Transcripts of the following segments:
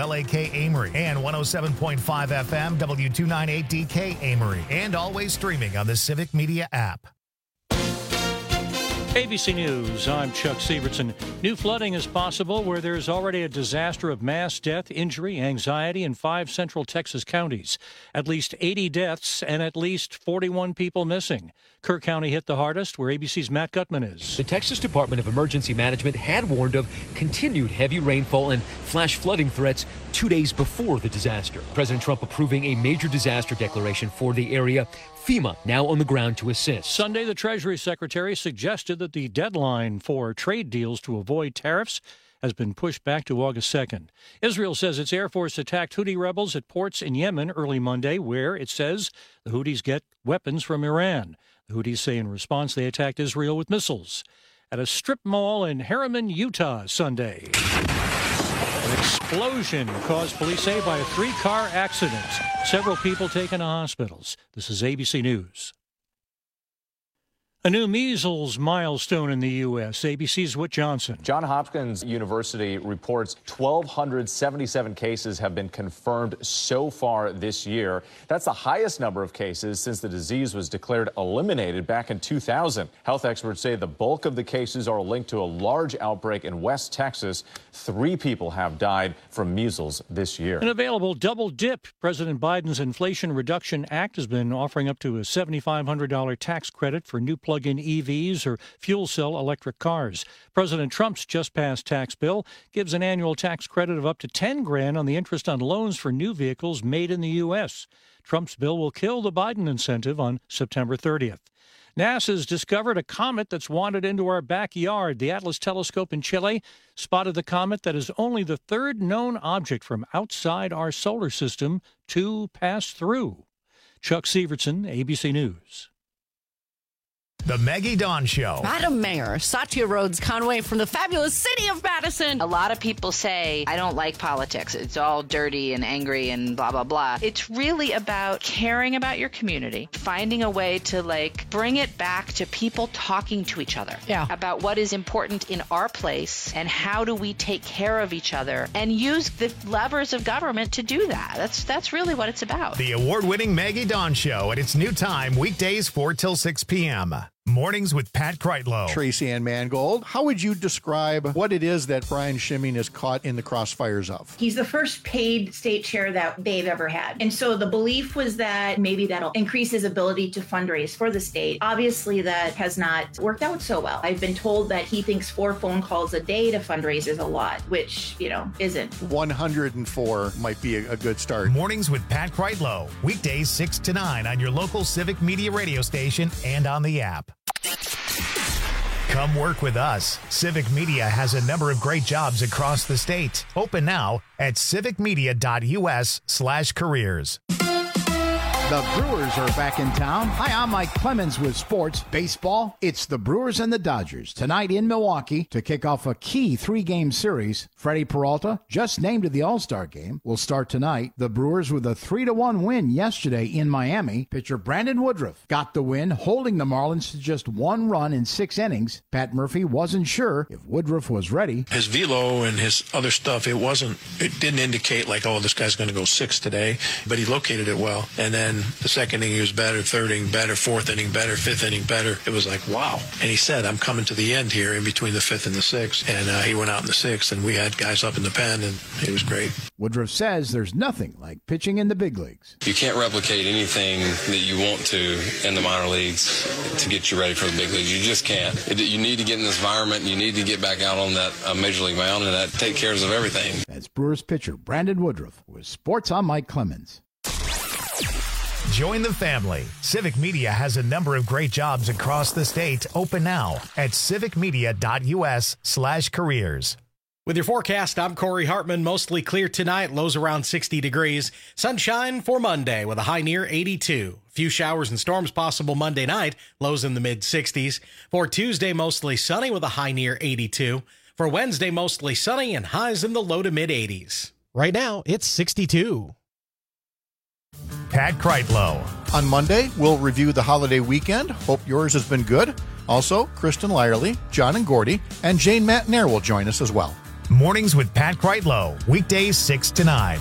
WLAK Amory and 107.5 FM W298DK Amory, and always streaming on the Civic Media app. ABC News, I'm Chuck Sievertson. New flooding is possible where there's already a disaster of mass death, injury, anxiety in 5 central Texas counties. At least 80 deaths and at least 41 people missing. Kerr County hit the hardest, where ABC's Matt Gutman is. The Texas Department of Emergency Management had warned of continued heavy rainfall and flash flooding threats 2 days before the disaster. President Trump approving a major disaster declaration for the area. FEMA now on the ground to assist. Sunday, the Treasury Secretary suggested that the deadline for trade deals to avoid tariffs has been pushed back to August 2nd. Israel says its Air Force attacked Houthi rebels at ports in Yemen early Monday, where, it says, the Houthis get weapons from Iran. The Houthis say in response they attacked Israel with missiles. At a strip mall in Harriman, Utah, Sunday, an explosion caused police say by a 3-car accident. Several people taken to hospitals. This is ABC News. A new measles milestone in the U.S. ABC's Whit Johnson. Johns Hopkins University reports 1,277 cases have been confirmed so far this year. That's the highest number of cases since the disease was declared eliminated back in 2000. Health experts say the bulk of the cases are linked to a large outbreak in West Texas. 3 people have died from measles this year. An available double dip. President Biden's Inflation Reduction Act has been offering up to a $7,500 tax credit for new plug-in EVs or fuel cell electric cars. President Trump's just passed tax bill gives an annual tax credit of up to $10,000 on the interest on loans for new vehicles made in the U.S. Trump's bill will kill the Biden incentive on September 30th. NASA's discovered a comet that's wandered into our backyard. The Atlas telescope in Chile spotted the comet that is only the 3rd known object from outside our solar system to pass through. Chuck Sievertson, ABC News. The Maggie Dawn Show. Madam Mayor, Satya Rhodes Conway from the fabulous city of Madison. A lot of people say, I don't like politics. It's all dirty and angry and blah, blah, blah. It's really about caring about your community, finding a way to, bring it back to people talking to each other about what is important in our place and how do we take care of each other and use the levers of government to do that. That's really what it's about. The award-winning Maggie Dawn Show at its new time, weekdays 4 till 6 p.m. Mornings with Pat Kreitlow. Tracy Ann Mangold, how would you describe what it is that Brian Schimming is caught in the crossfires of? He's the first paid state chair that they've ever had. And so the belief was that maybe that'll increase his ability to fundraise for the state. Obviously, that has not worked out so well. I've been told that he thinks 4 phone calls a day to fundraise is a lot, which, isn't. 104 might be a good start. Mornings with Pat Kreitlow. Weekdays 6 to 9 on your local Civic Media radio station and on the app. Come work with us. Civic Media has a number of great jobs across the state. Open now at civicmedia.us/careers. The Brewers are back in town. Hi, I'm Mike Clemens with Sports Baseball. It's the Brewers and the Dodgers tonight in Milwaukee to kick off a key 3-game series. Freddie Peralta, just named to the All-Star game, will start tonight. The Brewers with a 3-1 win yesterday in Miami. Pitcher Brandon Woodruff got the win, holding the Marlins to just 1 run in 6 innings. Pat Murphy wasn't sure if Woodruff was ready. His velo and his other stuff, it didn't indicate this guy's going to go 6 today, but he located it well. And then the second inning, he was better, 3rd inning better, 4th inning better, 5th inning better. It was wow. And he said, I'm coming to the end here in between the 5th and the 6th. And he went out in the 6th, and we had guys up in the pen, and it was great. Woodruff says there's nothing like pitching in the big leagues. You can't replicate anything that you want to in the minor leagues to get you ready for the big leagues. You just can't. You need to get in this environment, and you need to get back out on that major league mound, and that take care of everything. That's Brewers pitcher Brandon Woodruff with Sports. I'm Mike Clemens. Join the family. Civic Media has a number of great jobs across the state. Open now at civicmedia.us/careers. With your forecast, I'm Corey Hartman. Mostly clear tonight, lows around 60 degrees. Sunshine for Monday with a high near 82. A few showers and storms possible Monday night, lows in the mid-60s. For Tuesday, mostly sunny with a high near 82. For Wednesday, mostly sunny and highs in the low to mid-80s. Right now, it's 62. Pat Kreitlow. On Monday, we'll review the holiday weekend. Hope yours has been good. Also, Kristen Lyerly, John and Gordy, and Jane Matnair will join us as well. Mornings with Pat Kreitlow, weekdays 6 to 9.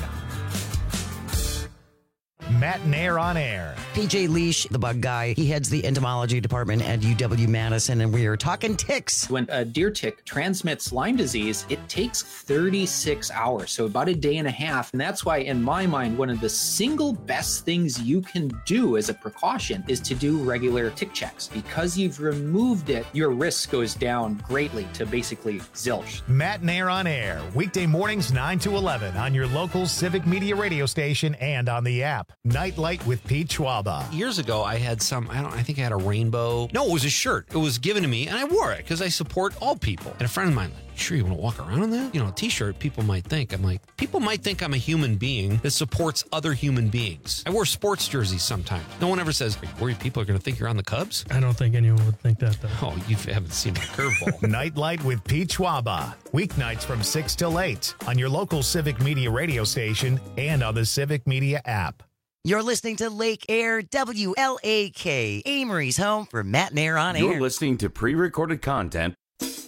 Matt and Air on Air. PJ Leash, the bug guy, he heads the entomology department at UW-Madison, and we are talking ticks. When a deer tick transmits Lyme disease, it takes 36 hours, so about a day and a half. And that's why, in my mind, one of the single best things you can do as a precaution is to do regular tick checks. Because you've removed it, your risk goes down greatly to basically zilch. Matt and Air on Air, weekday mornings 9 to 11 on your local Civic Media radio station and on the app. Nightlight with Pete Schwaba. Years ago, I had I think I had a rainbow. No, it was a shirt. It was given to me, and I wore it because I support all people. And a friend of mine, sure you want to walk around in that? You know, a t-shirt, people might think. I'm like, people might think I'm a human being that supports other human beings. I wear sports jerseys sometimes. No one ever says, are you worried people are going to think you're on the Cubs? I don't think anyone would think that, though. Oh, you haven't seen my curveball. Nightlight with Pete Schwaba. Weeknights from 6 till 8 on your local Civic Media radio station and on the Civic Media app. You're listening to Lake Air WLAK, Amory's home for Matt and Air on Air. You're listening to pre-recorded content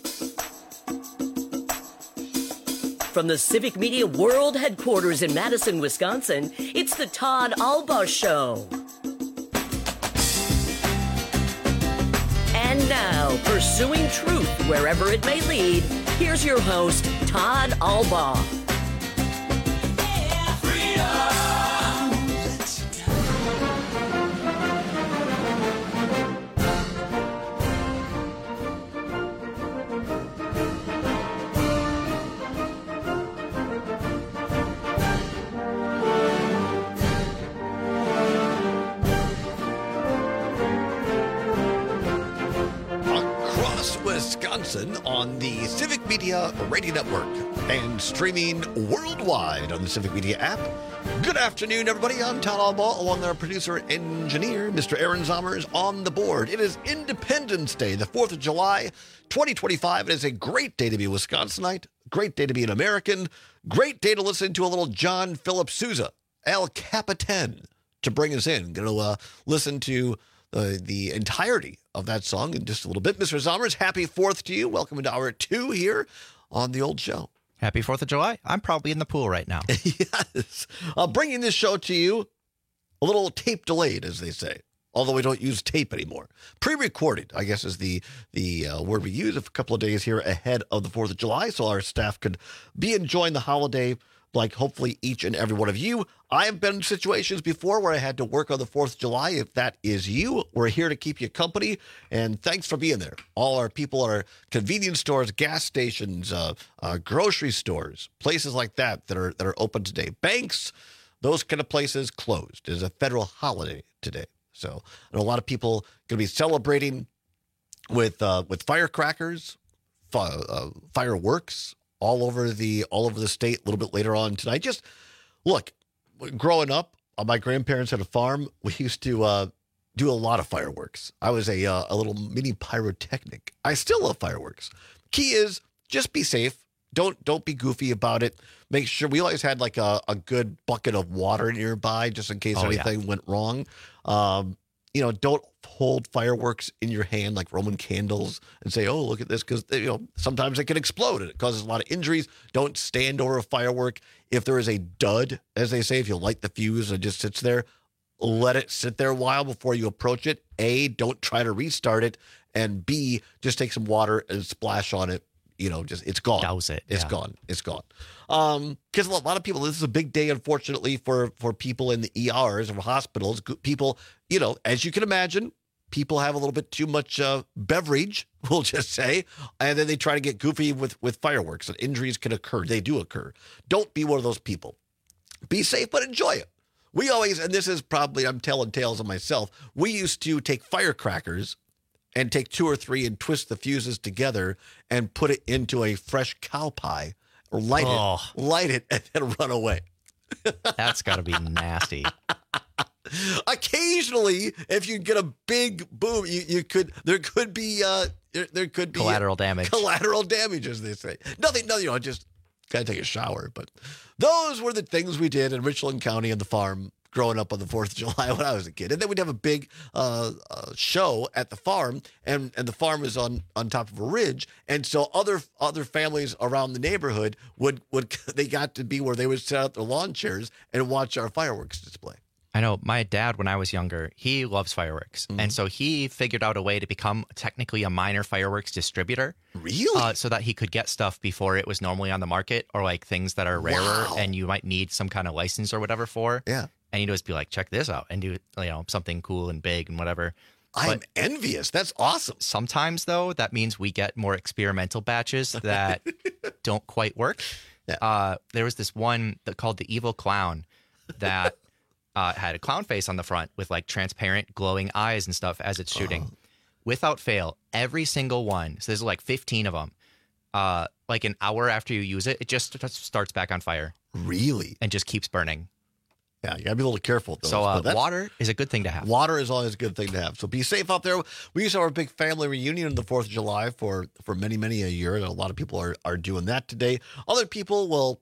from the Civic Media World Headquarters in Madison, Wisconsin. It's the Todd Albaugh Show. And now, pursuing truth wherever it may lead, here's your host, Todd Albaugh. Wisconsin on the Civic Media Radio Network and streaming worldwide on the Civic Media app. Good afternoon, everybody. I'm Todd Albaugh, along with our producer and engineer, Mr. Aaron Zommers, on the board. It is Independence Day, the 4th of July, 2025. It is a great day to be a Wisconsinite, great day to be an American, great day to listen to a little John Philip Sousa, El Capitan, to bring us in. Going to listen to the entirety of that song in just a little bit. Mr. Zommers, happy 4th to you. Welcome into hour 2 here on the old show. Happy 4th of July. I'm probably in the pool right now. Yes. Bringing this show to you a little tape delayed, as they say, although we don't use tape anymore. Pre-recorded, I guess, is the word we use a couple of days here ahead of the 4th of July, so our staff could be enjoying the holiday like hopefully each and every one of you. I have been in situations before where I had to work on the 4th of July. If that is you, we're here to keep you company, and thanks for being there. All our people are convenience stores, gas stations, grocery stores, places like that are open today. Banks, those kind of places closed. It's a federal holiday today. So I know a lot of people going to be celebrating with firecrackers, fireworks, all over the state a little bit later on tonight. Just look, growing up, my grandparents had a farm. We used to do a lot of fireworks. I was a little mini pyrotechnic. I still love fireworks. Key is just be safe. Don't be goofy about it. Make sure we always had like a good bucket of water nearby just in case anything went wrong. Don't hold fireworks in your hand like Roman candles and say, oh, look at this, because sometimes it can explode and it causes a lot of injuries. Don't stand over a firework. If there is a dud, as they say, if you light the fuse and it just sits there, let it sit there a while before you approach it. A, don't try to restart it. And B, just take some water and splash on it. It's gone. Douse it. It's gone. It's gone. Because a lot of people, this is a big day, unfortunately, for people in the ERs or hospitals. People, as you can imagine, people have a little bit too much beverage, we'll just say, and then they try to get goofy with fireworks, and injuries can occur. They do occur. Don't be one of those people. Be safe, but enjoy it. We always, and this is probably, I'm telling tales of myself, we used to take firecrackers and take 2 or 3 and twist the fuses together and put it into a fresh cow pie, or light it, and then run away. That's got to be nasty. Occasionally, if you get a big boom, there could be collateral damage. Collateral damage, as they say. Nothing. Just gotta take a shower. But those were the things we did in Richland County and the farm growing up on the 4th of July when I was a kid. And then we'd have a big show at the farm, and the farm is on top of a ridge. And so other families around the neighborhood would they got to be where they would set out their lawn chairs and watch our fireworks display. I know my dad, when I was younger, he loves fireworks. And so he figured out a way to become technically a minor fireworks distributor. Really? So that he could get stuff before it was normally on the market, or like things that are rarer and you might need some kind of license or whatever for. Yeah. And he'd always be like, check this out, and do, something cool and big and whatever. I'm envious. That's awesome. Sometimes, though, that means we get more experimental batches that don't quite work. Yeah. There was this one called the Evil Clown that had a clown face on the front with like transparent glowing eyes and stuff as it's shooting. Without fail, every single one, so there's like 15 of them, like an hour after you use it, it just starts back on fire. Really? And just keeps burning. Yeah, you got to be a little careful with those. So water is a good thing to have. Water is always a good thing to have. So be safe out there. We used to have our big family reunion on the 4th of July for many, many a year, and a lot of people are doing that today. Other people will...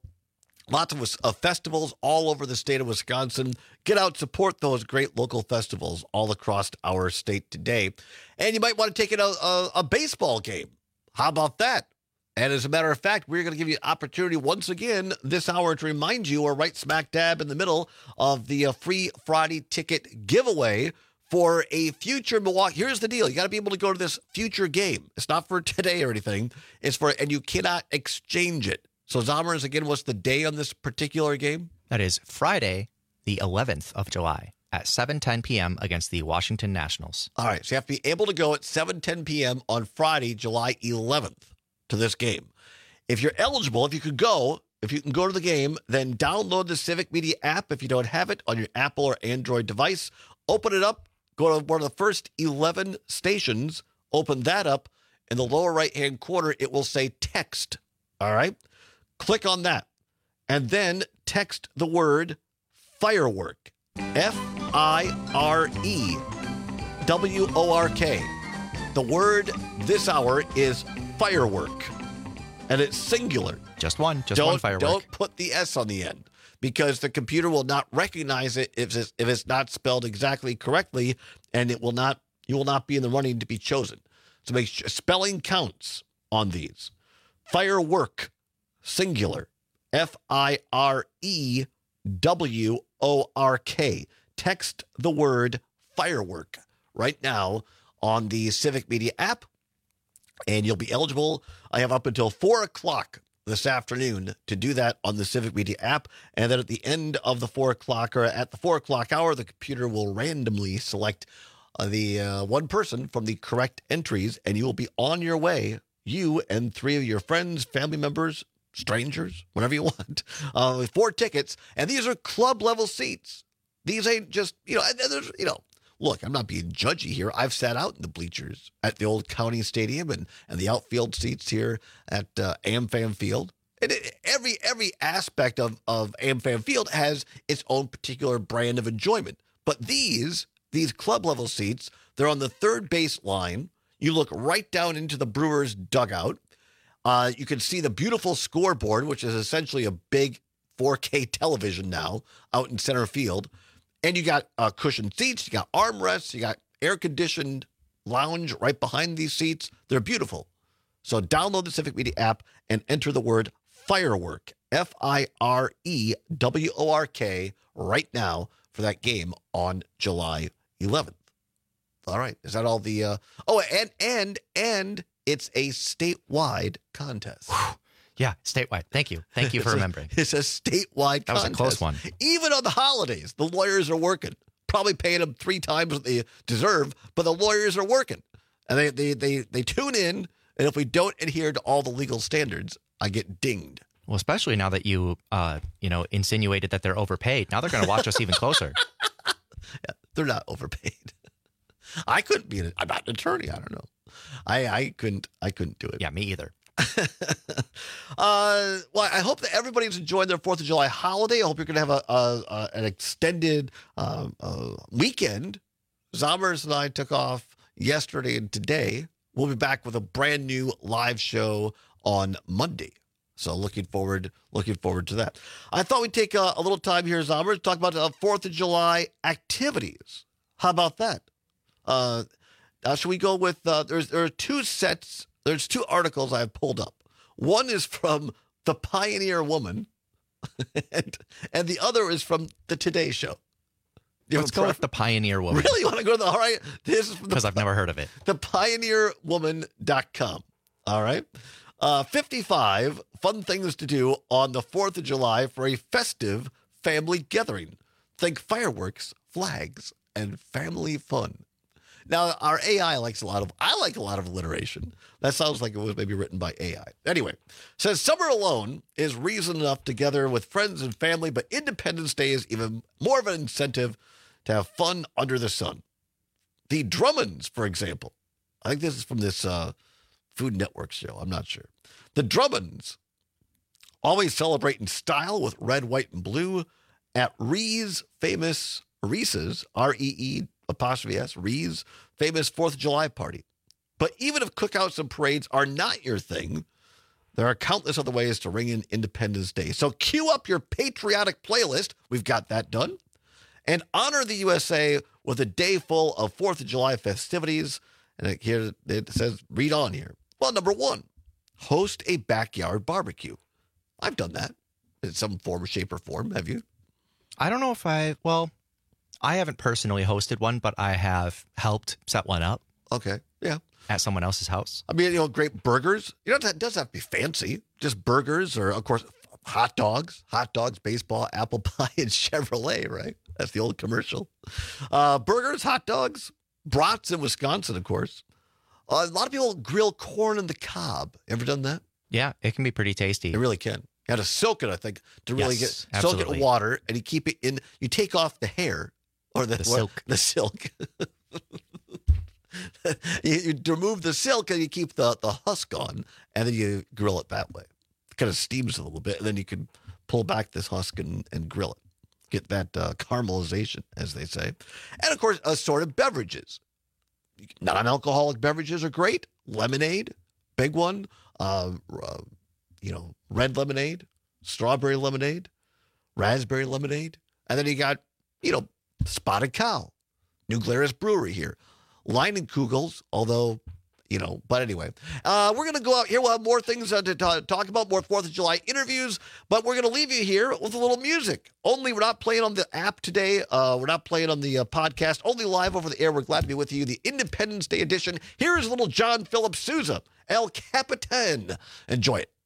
Lots of festivals all over the state of Wisconsin. Get out, support those great local festivals all across our state today. And you might want to take in a baseball game. How about that? And as a matter of fact, we're going to give you an opportunity once again this hour to remind you we're right smack dab in the middle of the free Friday ticket giveaway for a future Milwaukee. Here's the deal. You got to be able to go to this future game. It's not for today or anything. And you cannot exchange it. So, Zommers, again, what's the day on this particular game? That is Friday, the 11th of July at 7:10 p.m. against the Washington Nationals. All right, so you have to be able to go at 7:10 p.m. on Friday, July 11th to this game. If you're eligible, if you can go to the game, then download the Civic Media app if you don't have it on your Apple or Android device. Open it up, go to one of the first 11 stations, open that up. In the lower right-hand corner, it will say text. All right? Click on that, and then text the word firework, F-I-R-E-W-O-R-K. The word this hour is firework, and it's singular. Just one firework. Don't put the S on the end, because the computer will not recognize it if it's not spelled exactly correctly, and you will not be in the running to be chosen. So make sure spelling counts on these. Firework. Singular, F-I-R-E-W-O-R-K. Text the word firework right now on the Civic Media app, and you'll be eligible. I have up until 4 o'clock this afternoon to do that on the Civic Media app, and then at the end of the 4 o'clock, or at the 4 o'clock hour, the computer will randomly select the one person from the correct entries, and you will be on your way, you and 3 of your friends, family members, strangers, whatever you want, 4 tickets. And these are club level seats. These ain't just, look, I'm not being judgy here. I've sat out in the bleachers at the old county stadium and the outfield seats here at AmFam Field. And every aspect of AmFam Field has its own particular brand of enjoyment. But these club level seats, they're on the third base line. You look right down into the Brewers dugout. You can see the beautiful scoreboard, which is essentially a big 4K television now out in center field. And you got cushioned seats, you got armrests, you got air-conditioned lounge right behind these seats. They're beautiful. So download the Civic Media app and enter the word firework, F-I-R-E-W-O-R-K, right now for that game on July 11th. All right. Is that all the... and it's a statewide contest. Yeah, statewide. Thank you for remembering. It's a statewide contest. That was a close one. Even on the holidays, the lawyers are working. Probably paying them 3 times what they deserve, but the lawyers are working. And they tune in, and if we don't adhere to all the legal standards, I get dinged. Well, especially now that you insinuated that they're overpaid. Now they're going to watch us even closer. Yeah, they're not overpaid. I couldn't be I'm not an attorney. I don't know. I couldn't do it. Yeah, me either. Well, I hope that everybody's enjoying their 4th of July holiday. I hope you're going to have an extended weekend. Zommers and I took off yesterday and today. We'll be back with a brand new live show on Monday. So looking forward to that. I thought we'd take a little time here, Zombers, to talk about 4th of July activities. How about that? Should we go with, there are there's two articles I have pulled up. One is from The Pioneer Woman, and the other is from the Today Show. Let's go with The Pioneer Woman. Really? You want to go to all right? This is because I've never heard of it. ThePioneerWoman.com. All right. 55 fun things to do on the 4th of July for a festive family gathering. Think fireworks, flags, and family fun. Now, our AI likes I like a lot of alliteration. That sounds like it was maybe written by AI. Anyway, says summer alone is reason enough to gather with friends and family, but Independence Day is even more of an incentive to have fun under the sun. The Drummonds, for example. I think this is from this Food Network show. I'm not sure. The Drummonds always celebrate in style with red, white, and blue at Reese's, R-E-E''S, Reese's famous 4th of July party. But even if cookouts and parades are not your thing, there are countless other ways to ring in Independence Day. So cue up your patriotic playlist. We've got that done. And honor the USA with a day full of 4th of July festivities. And here it says, read on here. Well, number 1, host a backyard barbecue. I've done that in some form, shape, or form. Have you? I don't know if I haven't personally hosted one, but I have helped set one up. Okay, yeah. At someone else's house. I mean, great burgers. It doesn't have to be fancy. Just burgers or, of course, hot dogs, baseball, apple pie, and Chevrolet, right? That's the old commercial. Burgers, hot dogs, brats in Wisconsin, of course. A lot of people grill corn on the cob. Ever done that? Yeah, it can be pretty tasty. It really can. You got to soak it, I think, to really soak it in water, and you keep it in. You take off the hair or the silk. The silk. you remove the silk and you keep the husk on, and then you grill it that way. It kind of steams a little bit, and then you can pull back this husk and grill it. Get that caramelization, as they say. And, of course, assorted beverages. Non-alcoholic beverages are great. Lemonade, big one. Red lemonade, strawberry lemonade, raspberry lemonade. And then you got, Spotted Cow, New Glarus Brewery here. Leinenkugels, although, but anyway. We're going to go out here. We'll have more things to talk about, more 4th of July interviews, but we're going to leave you here with a little music. Only we're not playing on the app today. We're not playing on the podcast, only live over the air. We're glad to be with you. The Independence Day edition. Here is little John Philip Sousa, El Capitan. Enjoy it.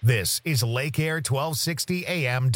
This is Lake Air 1260 AM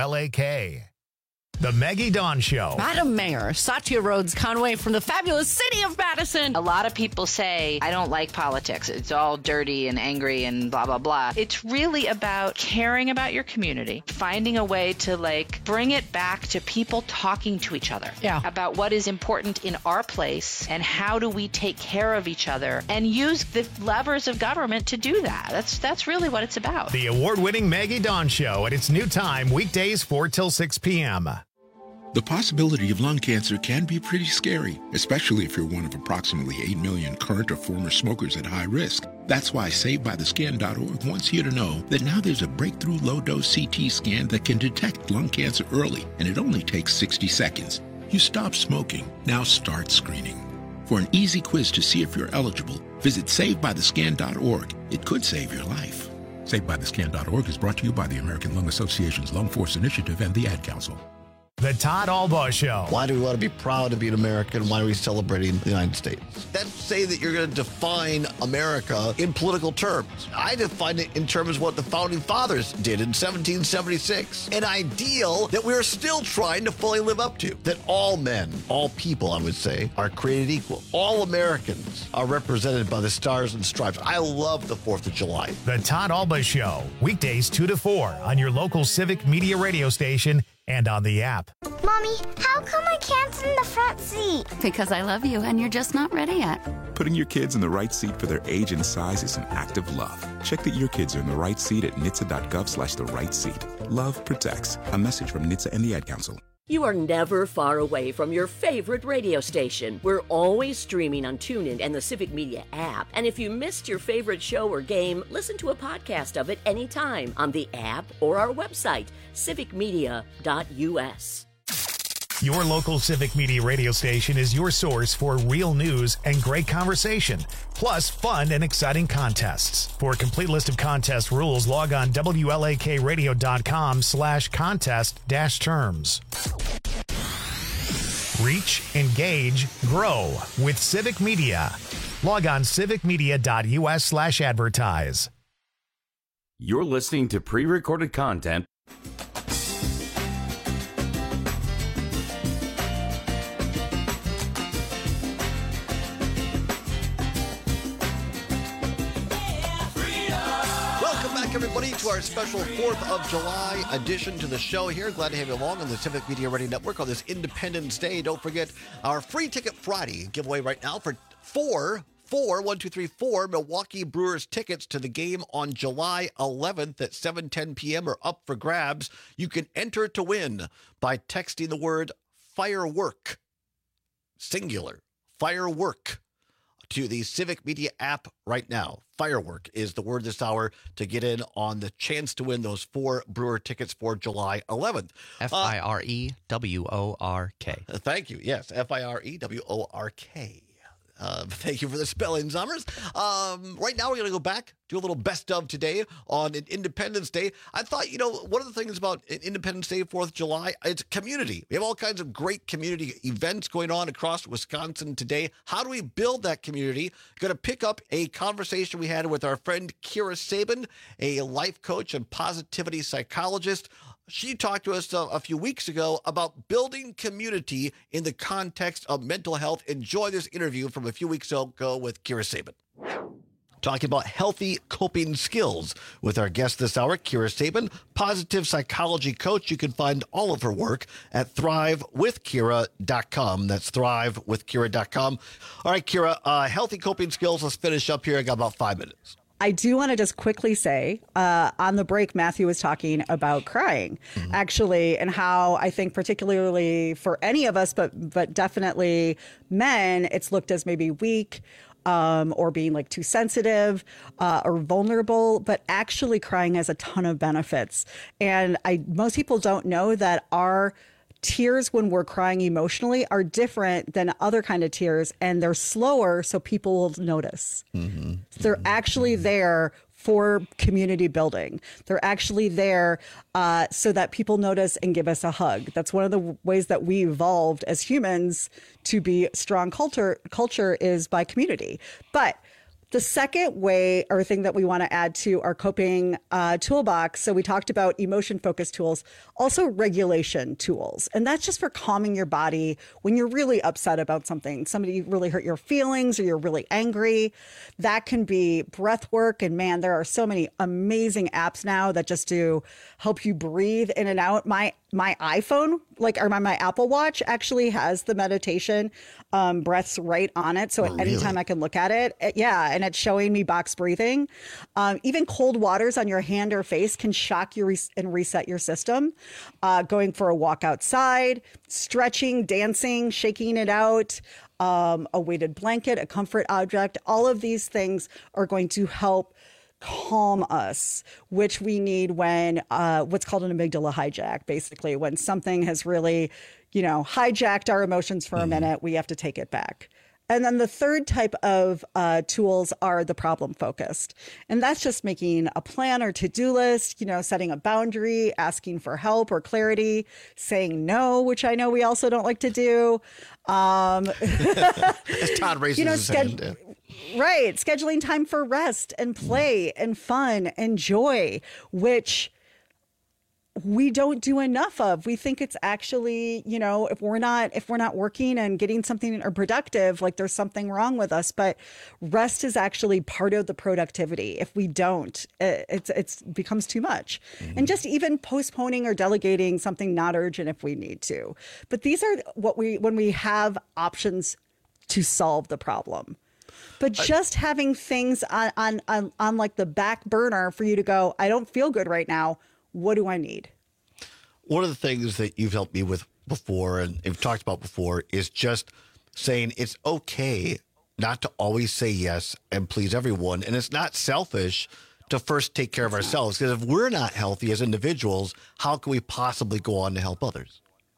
WLAK. The Maggie Dawn Show. Madam Mayor, Satya Rhodes Conway from the fabulous city of Madison. A lot of people say, I don't like politics. It's all dirty and angry and blah, blah, blah. It's really about caring about your community, finding a way to bring it back to people talking to each other about what is important in our place and how do we take care of each other and use the levers of government to do that. That's really what it's about. The award-winning Maggie Dawn Show at its new time, weekdays 4 till 6 p.m. The possibility of lung cancer can be pretty scary, especially if you're one of approximately 8 million current or former smokers at high risk. That's why SaveByTheScan.org wants you to know that now there's a breakthrough low-dose CT scan that can detect lung cancer early, and it only takes 60 seconds. You stop smoking, now start screening. For an easy quiz to see if you're eligible, visit SaveByTheScan.org. It could save your life. SaveByTheScan.org is brought to you by the American Lung Association's Lung Force Initiative and the Ad Council. The Todd Albaugh Show. Why do we want to be proud to be an American? Why are we celebrating the United States? That's say that you're going to define America in political terms. I define it in terms of what the Founding Fathers did in 1776. An ideal that we're still trying to fully live up to. That all men, all people, I would say, are created equal. All Americans are represented by the stars and stripes. I love the 4th of July. The Todd Albaugh Show. Weekdays 2 to 4 on your local Civic Media radio station and on the app. Mommy, how come I can't sit in the front seat? Because I love you and you're just not ready yet. Putting your kids in the right seat for their age and size is an act of love. Check that your kids are in the right seat at NHTSA.gov/the right seat. Love protects. A message from NHTSA and the Ad Council. You are never far away from your favorite radio station. We're always streaming on TuneIn and the Civic Media app. And if you missed your favorite show or game, listen to a podcast of it anytime on the app or our website, civicmedia.us. Your local Civic Media radio station is your source for real news and great conversation, plus fun and exciting contests. For a complete list of contest rules, log on WLAKradio.com/contest-terms. Reach, engage, grow with Civic Media. Log on civicmedia.us/advertise. You're listening to pre-recorded content. Everybody, to our special 4th of July edition to the show here. Glad to have you along on the Civic Media Radio Network on this Independence Day. Don't forget our Free Ticket Friday giveaway right now for four Milwaukee Brewers tickets to the game on July 11th at 7:10 p.m. are up for grabs. You can enter to win by texting the word firework, singular, firework, to the Civic Media app right now. Firework is the word this hour to get in on the chance to win those 4 Brewer tickets for July 11th. Firework. Thank you. Yes, Firework. Thank you for the spelling, Summers. Right now, we're going to go back, do a little best of today on an Independence Day. I thought, one of the things about Independence Day, 4th of July, it's community. We have all kinds of great community events going on across Wisconsin today. How do we build that community? Going to pick up a conversation we had with our friend Kira Sabin, a life coach and positivity psychologist. She talked to us a few weeks ago about building community in the context of mental health. Enjoy this interview from a few weeks ago with Kira Sabin. Talking about healthy coping skills with our guest this hour, Kira Sabin, positive psychology coach. You can find all of her work at thrivewithkira.com. That's thrivewithkira.com. All right, Kira, healthy coping skills. Let's finish up here. I got about 5 minutes. I do want to just quickly say, on the break, Matthew was talking about crying, actually, and how I think particularly for any of us, but definitely men, it's looked as maybe weak or being too sensitive or vulnerable, but actually crying has a ton of benefits. And most people don't know that our tears when we're crying emotionally are different than other kind of tears, and they're slower so people will notice. They're actually there for community building. They're actually there so that people notice and give us a hug. That's one of the ways that we evolved as humans to be strong culture is by community. But The second way or thing that we want to add to our coping toolbox, so we talked about emotion-focused tools, also regulation tools. And that's just for calming your body when you're really upset about something. Somebody really hurt your feelings or you're really angry. That can be breath work. And man, there are so many amazing apps now that just do help you breathe in and out. My iPhone, or my Apple Watch actually has the meditation breaths right on it. So anytime I can look at it, and it's showing me box breathing. Even cold waters on your hand or face can shock you and reset your system. Going for a walk outside, stretching, dancing, shaking it out, a weighted blanket, a comfort object, all of these things are going to help calm us, which we need when what's called an amygdala hijack, basically when something has really, hijacked our emotions for a minute, we have to take it back. And then the third type of tools are the problem focused. And that's just making a plan or to-do list, setting a boundary, asking for help or clarity, saying no, which I know we also don't like to do. As Todd raises his hand. Yeah. Right. Scheduling time for rest and play and fun and joy, which we don't do enough of. We think it's actually, if we're not working and getting something or productive, like there's something wrong with us. But rest is actually part of the productivity. If we don't, it becomes too much. And just even postponing or delegating something not urgent if we need to. But these are when we have options to solve the problem. But just having things on like the back burner for you to go, I don't feel good right now. What do I need? One of the things that you've helped me with before and have talked about before is just saying it's okay not to always say yes and please everyone. And it's not selfish to first take care of ourselves, because if we're not healthy as individuals, how can we possibly go on to help others?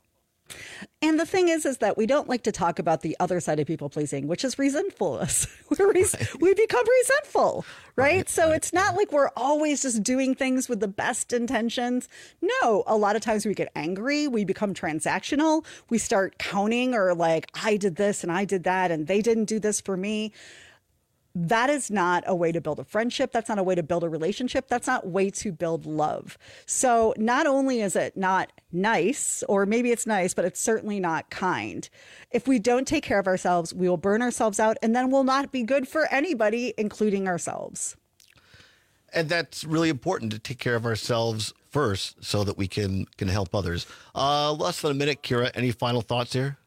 And the thing is that we don't like to talk about the other side of people pleasing, which is resentfulness. We become resentful, right? So it's not like we're always just doing things with the best intentions. No, a lot of times we get angry. We become transactional. We start counting or like, I did this and I did that and they didn't do this for me. That is not a way to build a friendship. That's not a way to build a relationship. That's not a way to build love. So not only is it not nice, or maybe it's nice, but it's certainly not kind. If we don't take care of ourselves, we will burn ourselves out, and then we'll not be good for anybody, including ourselves. And that's really important, to take care of ourselves first so that we can help others. Less than a minute, Kira. Any final thoughts here?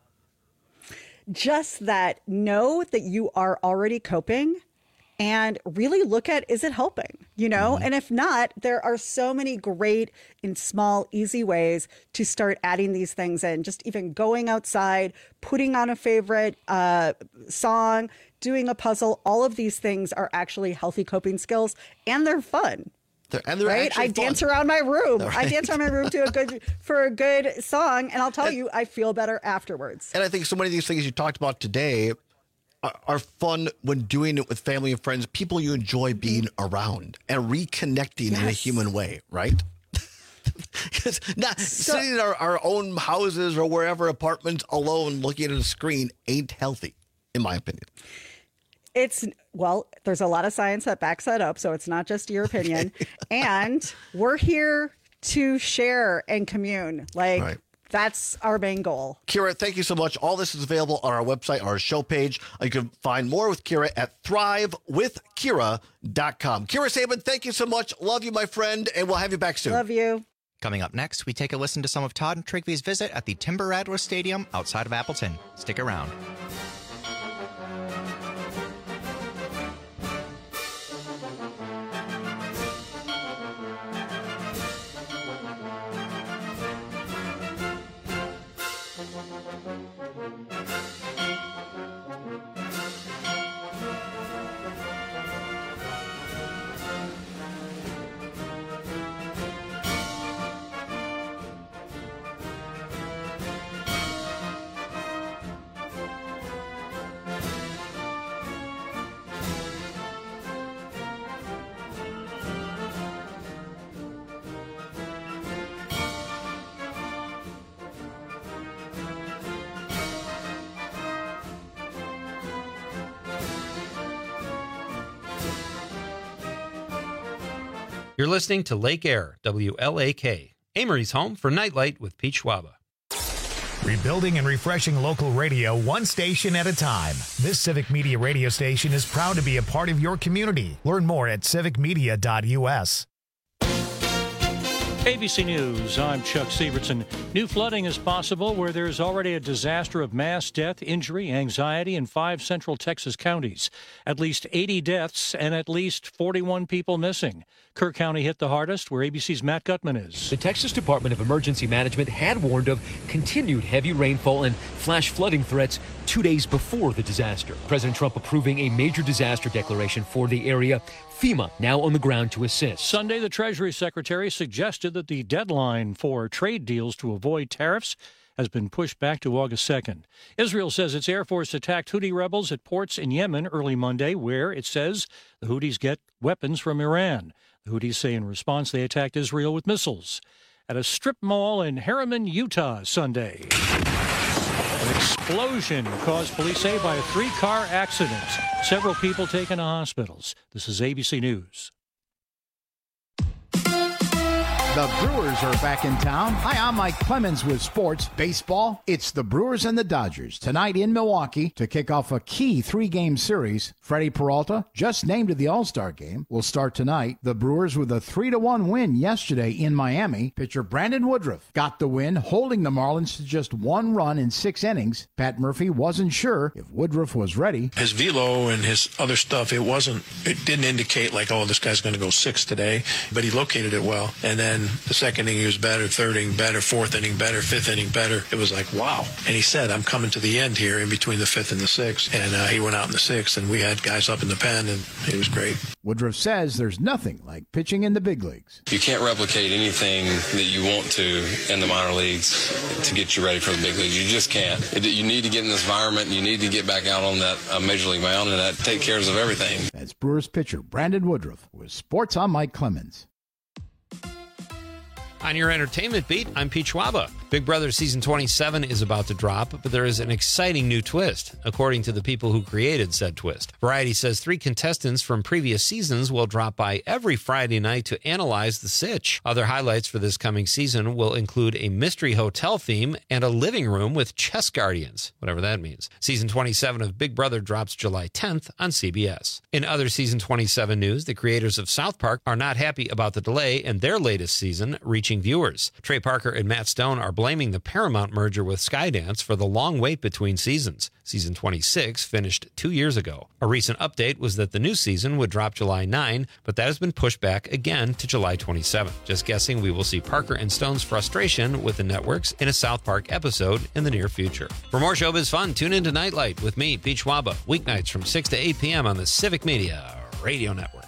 Just that, know that you are already coping and really look at, is it helping? And if not, there are so many great and small, easy ways to start adding these things in. Just even going outside, putting on a favorite song, doing a puzzle. All of these things are actually healthy coping skills, and they're fun. They're right? I dance around my room. Right. I dance around my room for a good song, and I'll tell you, I feel better afterwards. And I think so many of these things you talked about today are fun when doing it with family and friends, people you enjoy being around and reconnecting in a human way, right? Because sitting in our own houses or wherever, apartments, alone, looking at a screen ain't healthy, in my opinion. There's a lot of science that backs that up, so it's not just your opinion. And we're here to share and commune. That's our main goal. Kira, thank you so much. All this is available on our website, our show page. You can find more with Kira at thrivewithkira.com. Kira Saban, thank you so much. Love you, my friend, and we'll have you back soon. Love you. Coming up next, we take a listen to some of Todd and Trigvy's visit at the Timber Rattler Stadium outside of Appleton. Stick around. You're listening to Lake Air, WLAK, Amory's home for Nightlight with Pete Schwaba. Rebuilding and refreshing local radio one station at a time. This Civic Media radio station is proud to be a part of your community. Learn more at civicmedia.us. ABC News, I'm Chuck Sievertson. New flooding is possible where there's already a disaster of mass death, injury, anxiety in 5 central Texas counties. At least 80 deaths and at least 41 people missing. Kerr County hit the hardest, where ABC's Matt Gutman is. The Texas Department of Emergency Management had warned of continued heavy rainfall and flash flooding threats 2 days before the disaster. President Trump approving a major disaster declaration for the area. FEMA now on the ground to assist. Sunday, the Treasury Secretary suggested that the deadline for trade deals to avoid tariffs has been pushed back to August 2nd. Israel says its Air Force attacked Houthi rebels at ports in Yemen early Monday, where it says the Houthis get weapons from Iran. The Houthis say in response they attacked Israel with missiles. At a strip mall in Harriman, Utah, Sunday, an explosion caused police say by a 3-car accident. Several people taken to hospitals. This is ABC News. The Brewers are back in town. Hi, I'm Mike Clemens with Sports Baseball. It's the Brewers and the Dodgers tonight in Milwaukee to kick off a key 3-game series. Freddie Peralta, just named to the All-Star game, will start tonight. The Brewers with a 3-1 win yesterday in Miami. Pitcher Brandon Woodruff got the win, holding the Marlins to just 1 run in 6 innings. Pat Murphy wasn't sure if Woodruff was ready. His velo and his other stuff, it didn't indicate like, oh, this guy's going to go 6 today, but he located it well. And then the second inning he was better, third inning better, fourth inning better, fifth inning better. It was like, wow. And he said, I'm coming to the end here in between the 5th and the 6th. And he went out in the 6th, and we had guys up in the pen, and he was great. Woodruff says there's nothing like pitching in the big leagues. You can't replicate anything that you want to in the minor leagues to get you ready for the big leagues. You just can't. You need to get in this environment, and you need to get back out on that major league mound, and that take care of everything. That's Brewers pitcher Brandon Woodruff with Sports. I'm Mike Clemens. On your entertainment beat, I'm Pete Schwaba. Big Brother Season 27 is about to drop, but there is an exciting new twist, according to the people who created said twist. Variety says 3 contestants from previous seasons will drop by every Friday night to analyze the sitch. Other highlights for this coming season will include a mystery hotel theme and a living room with chess guardians, whatever that means. Season 27 of Big Brother drops July 10th on CBS. In other Season 27 news, the creators of South Park are not happy about the delay in their latest season reaching viewers. Trey Parker and Matt Stone are blaming the Paramount merger with Skydance for the long wait between seasons. Season 26 finished 2 years ago. A recent update was that the new season would drop July 9, but that has been pushed back again to July 27. Just guessing we will see Parker and Stone's frustration with the networks in a South Park episode in the near future. For more showbiz fun, tune into Nightlight with me, Pete Schwaba, weeknights from 6 to 8 p.m. on the Civic Media Radio Network.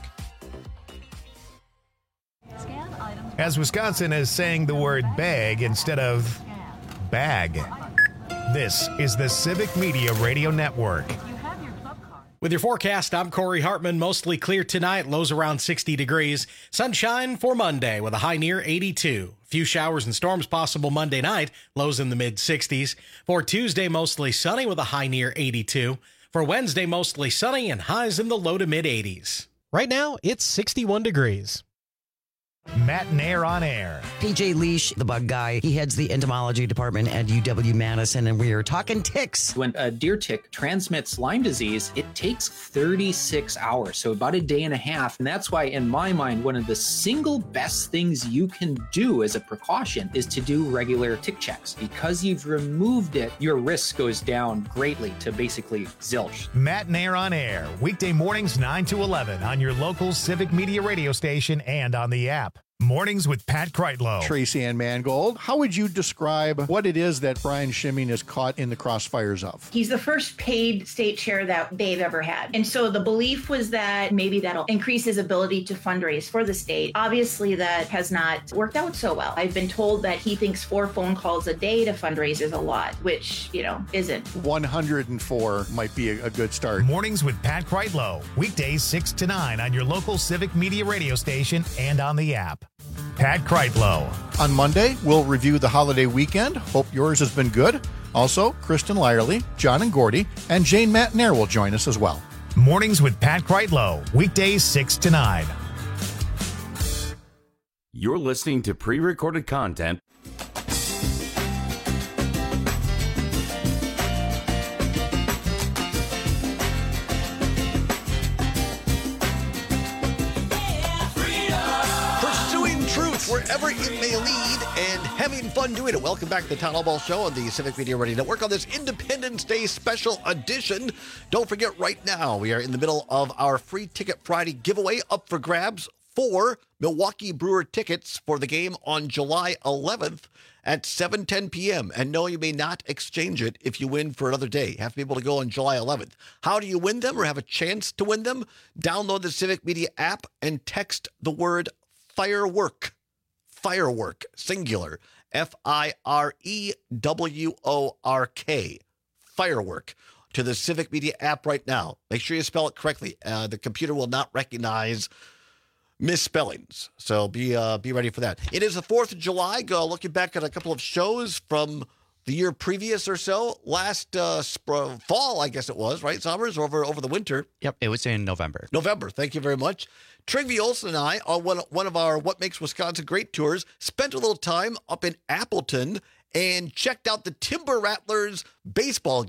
As Wisconsin is saying the word bag instead of bag. This is the Civic Media Radio Network. With your forecast, I'm Corey Hartman. Mostly clear tonight, lows around 60 degrees. Sunshine for Monday with a high near 82. A few showers and storms possible Monday night, lows in the mid-60s. For Tuesday, mostly sunny with a high near 82. For Wednesday, mostly sunny and highs in the low to mid-80s. Right now, it's 61 degrees. Matt Nair on air. PJ Leash, the bug guy, he heads the entomology department at UW-Madison, and we are talking ticks. When a deer tick transmits Lyme disease, it takes 36 hours, so about a day and a half. And that's why, in my mind, one of the single best things you can do as a precaution is to do regular tick checks. Because you've removed it, your risk goes down greatly to basically zilch. Matt Nair on air, weekday mornings 9 to 11 on your local Civic Media radio station and on the app. Mornings with Pat Kreitlow. Tracy Ann Mangold, how would you describe what it is that Brian Schimming is caught in the crossfires of? He's the first paid state chair that they've ever had. And so the belief was that maybe that'll increase his ability to fundraise for the state. Obviously, that has not worked out so well. I've been told that he thinks 4 phone calls a day to fundraise is a lot, which, isn't. 104 might be a good start. Mornings with Pat Kreitlow. Weekdays 6 to 9 on your local Civic Media radio station and on the app. Pat Kreitlow. On Monday, we'll review the holiday weekend. Hope yours has been good. Also, Kristen Lyerly, John and Gordy, and Jane Matt Nair will join us as well. Mornings with Pat Kreitlow. Weekdays 6 to 9. You're listening to pre-recorded content. Pursuing truth wherever it may lead and having fun doing it. Welcome back to the Town Hall Ball Show on the Civic Media Radio Network on this Independence Day special edition. Don't forget, right now, we are in the middle of our Free Ticket Friday giveaway up for grabs for Milwaukee Brewer tickets for the game on July 11th at 7:10 p.m. And no, you may not exchange it if you win for another day. You have to be able to go on July 11th. How do you win them or have a chance to win them? Download the Civic Media app and text the word firework. Firework, singular. Firework. Firework. To the Civic Media app right now. Make sure you spell it correctly. The computer will not recognize misspellings. So be ready for that. It is the 4th of July. Looking back at a couple of shows from the year previous or so. Last fall, I guess it was, right, Sommers? Over the winter. Yep, it was in November. November. Thank you very much. Trygve Olsen and I, on one of our What Makes Wisconsin Great tours, spent a little time up in Appleton and checked out the Timber Rattlers baseball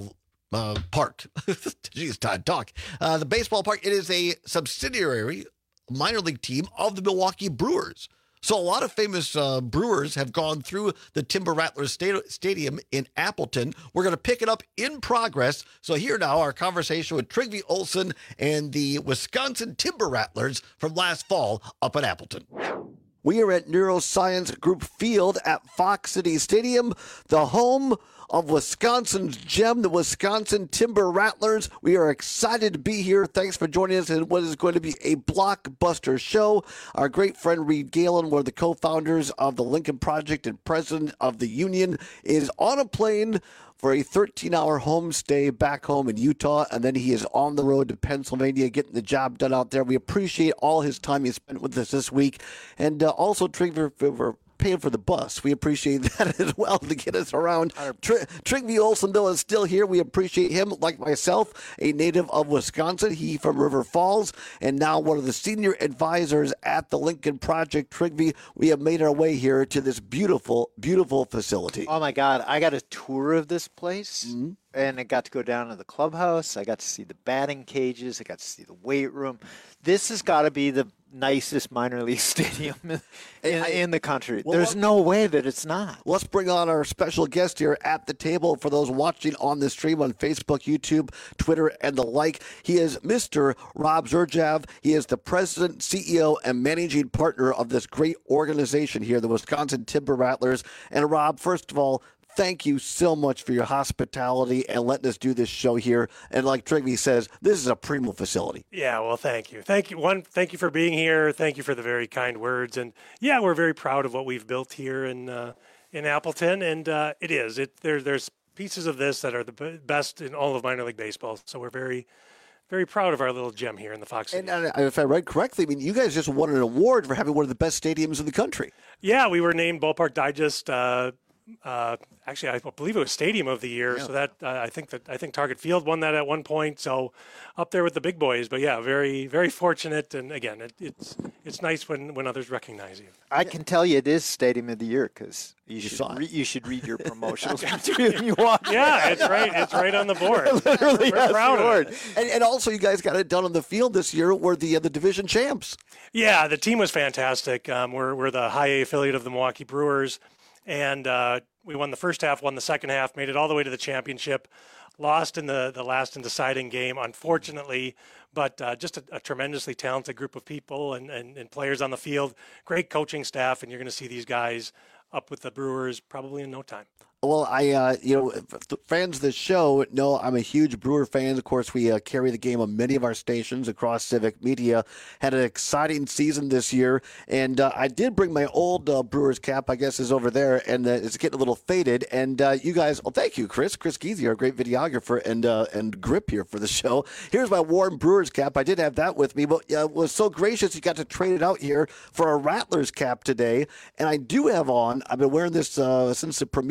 park. Jeez, Todd, talk. The baseball park, it is a subsidiary minor league team of the Milwaukee Brewers. So a lot of famous brewers have gone through the Timber Rattlers Stadium in Appleton. We're going to pick it up in progress. So here now, our conversation with Trygve Olsen and the Wisconsin Timber Rattlers from last fall up in Appleton. We are at Neuroscience Group Field at Fox City Stadium, the home of Wisconsin's gem, the Wisconsin Timber Rattlers. We are excited to be here. Thanks for joining us in what is going to be a blockbuster show. Our great friend Reed Galen, one of the co-founders of the Lincoln Project and president of the union, is on a plane for a 13-hour homestay back home in Utah, and then he is on the road to Pennsylvania getting the job done out there. We appreciate all his time he spent with us this week, and also Trygve for paying for the bus. We appreciate that as well to get us around. Trygve Olsen, though, is still here. We appreciate him, like myself, a native of Wisconsin. He from River Falls, and now one of the senior advisors at the Lincoln Project. Trygve, we have made our way here to this beautiful, beautiful facility. Oh, my God. I got a tour of this place, and I got to go down to the clubhouse. I got to see the batting cages. I got to see the weight room. This has got to be the nicest minor league stadium in the country. Well, there's no way that it's not. Let's bring on our special guest here at the table for those watching on the stream on Facebook, YouTube, Twitter, and the like. He is Mr. Rob Zurjav. He is the president, CEO, and managing partner of this great organization here, the Wisconsin Timber Rattlers. And Rob, first of all, thank you so much for your hospitality and letting us do this show here. And like Trygve says, this is a primo facility. Yeah, well, thank you. Thank you. Thank you for being here. Thank you for the very kind words. And yeah, we're very proud of what we've built here in Appleton. And it is. There's pieces of this that are the best in all of minor league baseball. So we're very, very proud of our little gem here in the Fox City. And if I read correctly, I mean, you guys just won an award for having one of the best stadiums in the country. Yeah, we were named Ballpark Digest actually, I believe it was Stadium of the Year. Yeah. So that I think Target Field won that at one point. So up there with the big boys. But yeah, very, very fortunate. And again, it's nice when others recognize you. I can tell you it is Stadium of the Year because you should read your promotional when you walk. Yeah, it's right. It's right on the board. Literally, we're proud of it. And also, you guys got it done on the field this year. We're the division champs. Yeah, the team was fantastic. We're the high A affiliate of the Milwaukee Brewers. And we won the first half, won the second half, made it all the way to the championship, lost in the last and deciding game, unfortunately, but just a tremendously talented group of people and players on the field, great coaching staff, and you're going to see these guys up with the Brewers probably in no time. Well, fans of the show know I'm a huge Brewer fan. Of course, we carry the game on many of our stations across Civic Media. Had an exciting season this year, and I did bring my old Brewers cap, I guess is over there, and it's getting a little faded. And you guys, thank you, Chris Geezy, our great videographer and grip here for the show. Here's my warm Brewers cap. I did have that with me, but was so gracious you got to trade it out here for a Rattlers cap today. And I do have on, I've been wearing this since the premiere,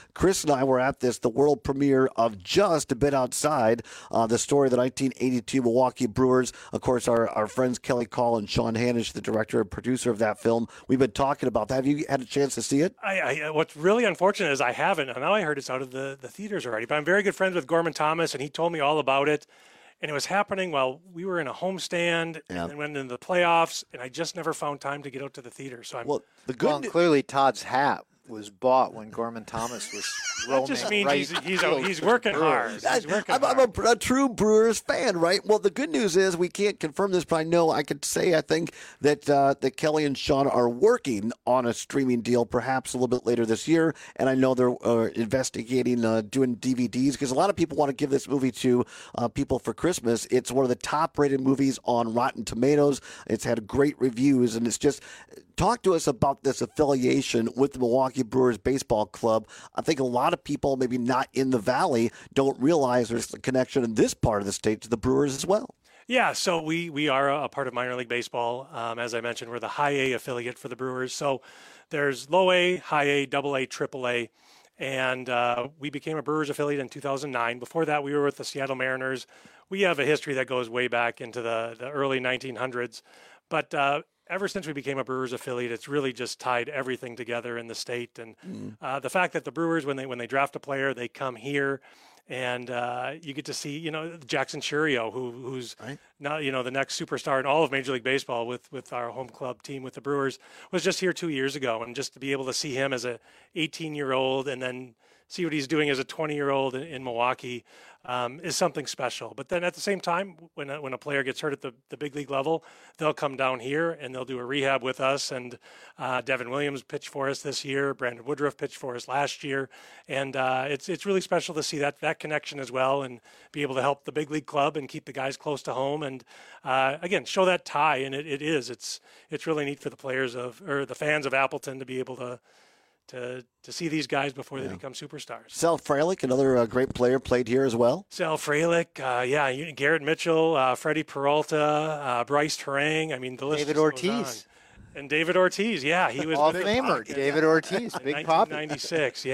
Chris and I were at the world premiere of Just a Bit Outside, the story of the 1982 Milwaukee Brewers. Of course, our friends Kelly Call and Sean Hanish, the director and producer of that film. We've been talking about that. Have you had a chance to see it? What's really unfortunate is I haven't. And now I heard it's out of the theaters already. But I'm very good friends with Gorman Thomas, and he told me all about it. And it was happening while we were in a homestand and then went into the playoffs, and I just never found time to get out to the theater. So clearly Todd's hat was bought when Gorman Thomas was roaming. That just means he's working hard. I'm a true Brewers fan, right? Well, the good news is we can't confirm this, but I could say I think that Kelly and Sean are working on a streaming deal, perhaps a little bit later this year. And I know they're investigating doing DVDs because a lot of people want to give this movie to people for Christmas. It's one of the top-rated movies on Rotten Tomatoes. It's had great reviews, and it's just. Talk to us about this affiliation with the Milwaukee Brewers Baseball Club. I think a lot of people, maybe not in the Valley, don't realize there's a connection in this part of the state to the Brewers as well. Yeah, so we are a part of minor league baseball. As I mentioned, we're the high A affiliate for the Brewers. So there's low A, high A, double A, triple A. And we became a Brewers affiliate in 2009. Before that, we were with the Seattle Mariners. We have a history that goes way back into the early 1900s. But ever since we became a Brewers affiliate, it's really just tied everything together in the state. And the fact that the Brewers, when they draft a player, they come here, and you get to see, Jackson Chourio, who's now, the next superstar in all of Major League Baseball with our home club team with the Brewers, was just here 2 years ago. And just to be able to see him as a 18-year-old and then see what he's doing as a 20-year-old in Milwaukee is something special. But then at the same time, when a player gets hurt at the big league level, they'll come down here and they'll do a rehab with us. And Devin Williams pitched for us this year. Brandon Woodruff pitched for us last year. And it's really special to see that connection as well and be able to help the big league club and keep the guys close to home. And again, show that tie. And it's really neat for the players or the fans of Appleton to be able to see these guys before they become superstars. Sal Frelick, another great player, played here as well. Sal Frelick, Garrett Mitchell, Freddie Peralta, Bryce Terang. I mean, the list David goes Ortiz. on. And David Ortiz, he was Hall of Famer. David Ortiz, Big Poppy. 1996,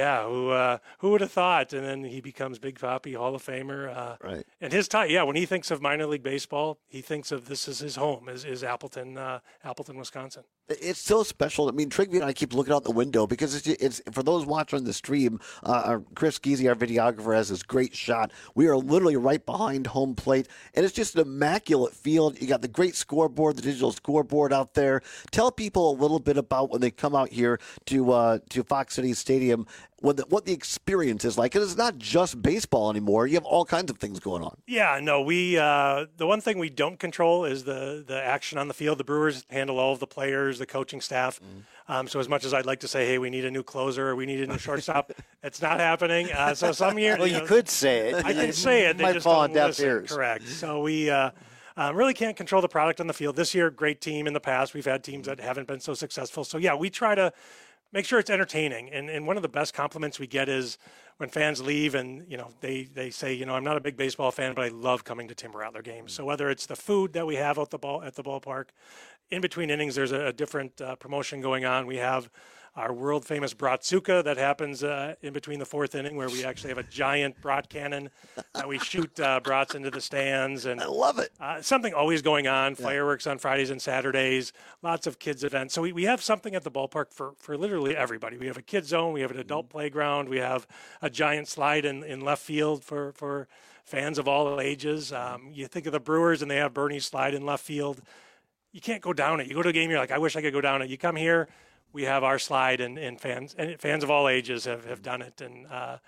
who would have thought? And then he becomes Big Poppy, Hall of Famer. Right. And his tie, when he thinks of minor league baseball, he thinks of this as his home, is Appleton, Wisconsin. It's so special. I mean, Trigby and I keep looking out the window because it's for those watching the stream. Chris Geezy, our videographer, has this great shot. We are literally right behind home plate, and it's just an immaculate field. You got the great scoreboard, the digital scoreboard out there. Tell people a little bit about when they come out here to Fox City Stadium, what the experience is like. Because it's not just baseball anymore. You have all kinds of things going on. Yeah, no, we the one thing we don't control is the action on the field. The Brewers handle all of the players, the coaching staff. So as much as I'd like to say, hey, we need a new closer or we need a new shortstop, it's not happening. So some years, you could say it. I can say it. They might just fall don't on deaf listen. ears. Correct. So we really can't control the product on the field. This year, great team. In the past, we've had teams that haven't been so successful. So we try to make sure it's entertaining. And one of the best compliments we get is when fans leave and, they say, I'm not a big baseball fan, but I love coming to Tim Rattler games. So whether it's the food that we have at the ballpark, in between innings, there's a different promotion going on. We have our world famous Bratzuka that happens in between the fourth inning, where we actually have a giant brat cannon that we shoot brats into the stands. And I love it. Something always going on. Fireworks on Fridays and Saturdays. Lots of kids events. So we have something at the ballpark for literally everybody. We have a kids zone. We have an adult playground. We have a giant slide in left field for fans of all ages. You think of the Brewers and they have Bernie's slide in left field. You can't go down it. You go to a game, you're like, I wish I could go down it. You come here, we have our slide, and fans of all ages have done it, and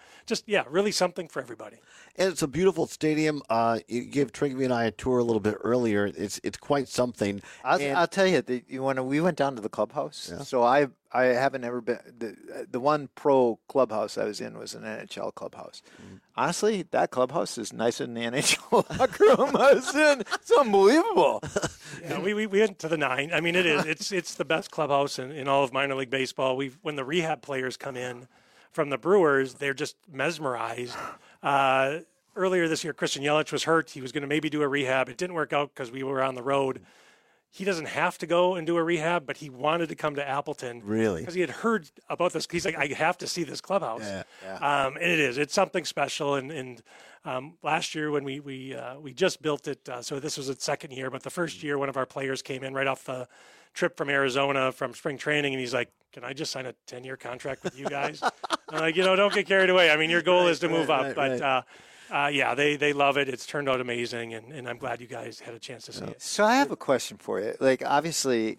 really something for everybody. And it's a beautiful stadium. You gave Trigby and I a tour a little bit earlier. It's quite something. I'll tell you, when we went down to the clubhouse, so I haven't ever been the one pro clubhouse I was in was an NHL clubhouse. Honestly, that clubhouse is nicer than the NHL locker room I was in. It's unbelievable. Yeah, we went to the 9. I mean, it is. It's the best clubhouse in all of minor league baseball. When the rehab players come in from the Brewers, they're just mesmerized. Earlier this year, Christian Yelich was hurt. He was going to maybe do a rehab. It didn't work out because we were on the road. he doesn't have to go and do a rehab, but he wanted to come to Appleton. Really? Because he had heard about this. He's like, I have to see this clubhouse. And it's something special. And last year when we just built it, so this was its second year, but the first year one of our players came in right off the trip from Arizona from spring training, and he's like, can I just sign a 10-year contract with you guys? I'm like, don't get carried away. I mean, your goal is to move up, but they love it. It's turned out amazing, and I'm glad you guys had a chance to see it. So I have a question for you. Like, obviously,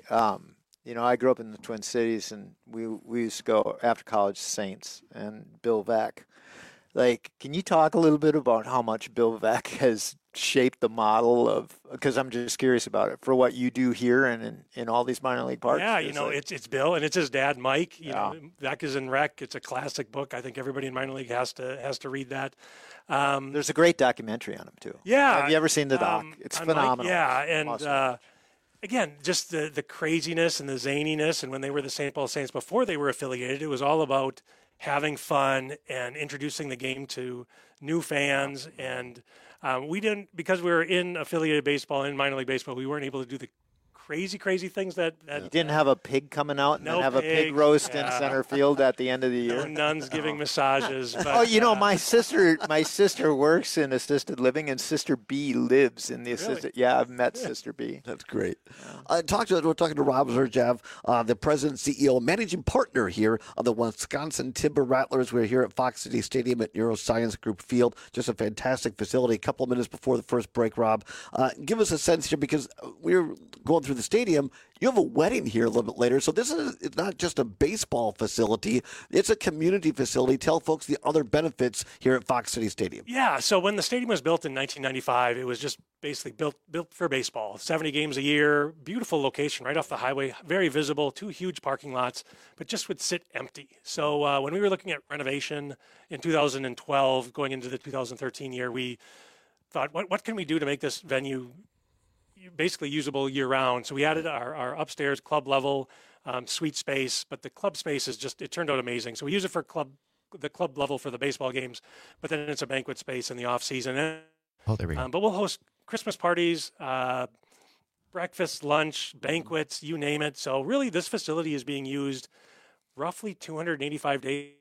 I grew up in the Twin Cities, and we used to go after college to Saints and Bill Veeck. Like, can you talk a little bit about how much Bill Veeck has shaped the model of, because I'm just curious about it, for what you do here and in all these minor league parks? Yeah, it's Bill, and it's his dad, Mike. Veeck is in Rec. It's a classic book. I think everybody in minor league has to read that. There's a great documentary on him too. Yeah. Have you ever seen the doc? It's phenomenal. Mike, and again, just the craziness and the zaniness. And when they were the St. Paul Saints before they were affiliated, it was all about having fun and introducing the game to new fans. And we didn't, because we were in affiliated baseball, in minor league baseball, we weren't able to do the crazy things that you didn't have a pig coming out and no then have a pig roast in center field at the end of the year. No nuns giving massages. But, my sister works in assisted living, and Sister B lives in the assisted. Yeah, I've met Sister B. That's great. We're talking to Rob Zurchev, the president, CEO, managing partner here of the Wisconsin Timber Rattlers. We're here at Fox City Stadium at Neuroscience Group Field. Just a fantastic facility. A couple of minutes before the first break, Rob, give us a sense here, because we're going through the stadium. You have a wedding here a little bit later, so it's not just a baseball facility, it's a community facility. Tell folks the other benefits here at Fox City Stadium. Yeah, so when the stadium was built in 1995, it was just basically built for baseball. 70 games a year, beautiful location right off the highway, very visible, 2 huge parking lots, but just would sit empty. So when we were looking at renovation in 2012, going into the 2013 year, we thought, what can we do to make this venue basically usable year-round? So we added our upstairs club level suite space, but the club space it turned out amazing. So we use it for the club level for the baseball games, but then it's a banquet space in the off-season. There we go. But we'll host Christmas parties, breakfast, lunch, banquets, you name it. So really, this facility is being used roughly 285 days,